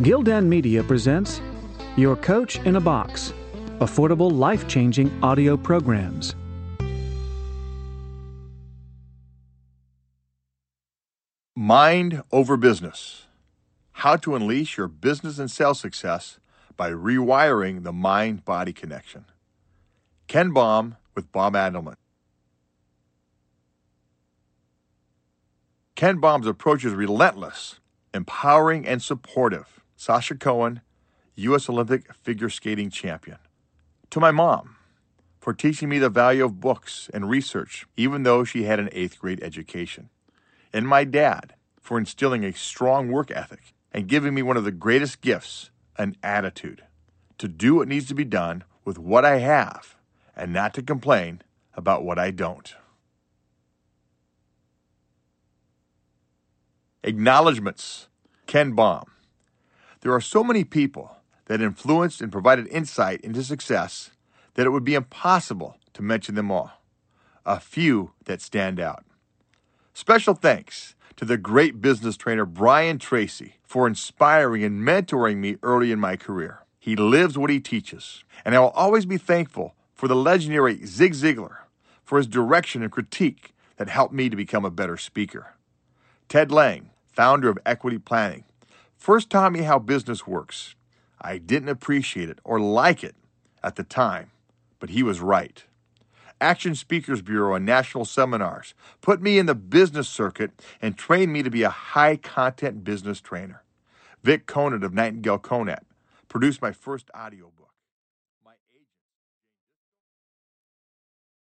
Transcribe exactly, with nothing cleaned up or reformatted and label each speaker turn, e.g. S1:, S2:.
S1: Gildan Media presents Your Coach in a Box, affordable, life-changing audio programs.
S2: Mind over business. How to unleash your business and sales success by rewiring the mind-body connection. Ken Baum with Bob Adelman. Ken Baum's approach is relentless, empowering, and supportive. Sasha Cohen, U S Olympic figure skating champion. To my mom, for teaching me the value of books and research, even though she had an eighth grade education. And my dad, for instilling a strong work ethic and giving me one of the greatest gifts, an attitude, to do what needs to be done with what I have and not to complain about what I don't. Acknowledgements. Ken Baum. There are so many people that influenced and provided insight into success that it would be impossible to mention them all. A few that stand out. Special thanks to the great business trainer Brian Tracy for inspiring and mentoring me early in my career. He lives what he teaches, and I will always be thankful for the legendary Zig Ziglar for his direction and critique that helped me to become a better speaker. Ted Lang, founder of Equity Planning, first taught me how business works. I didn't appreciate it or like it at the time, but he was right. Action Speakers Bureau and national seminars put me in the business circuit and trained me to be a high-content business trainer. Vic Conant of Nightingale Conant produced my first audiobook.